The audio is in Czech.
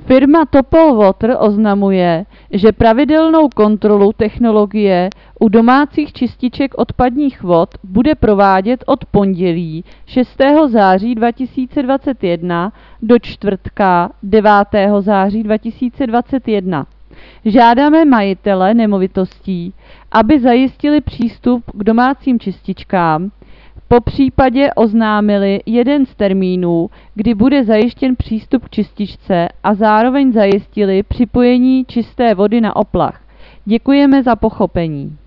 Firma Topol Water oznamuje, že pravidelnou kontrolu technologie u domácích čističek odpadních vod bude provádět od pondělí 6. září 2021 do čtvrtka 9. září 2021. Žádáme majitele nemovitostí, aby zajistili přístup k domácím čističkám, popřípadě oznámili jeden z termínů, kdy bude zajištěn přístup k čističce a zároveň zajistili připojení čisté vody na oplach. Děkujeme za pochopení.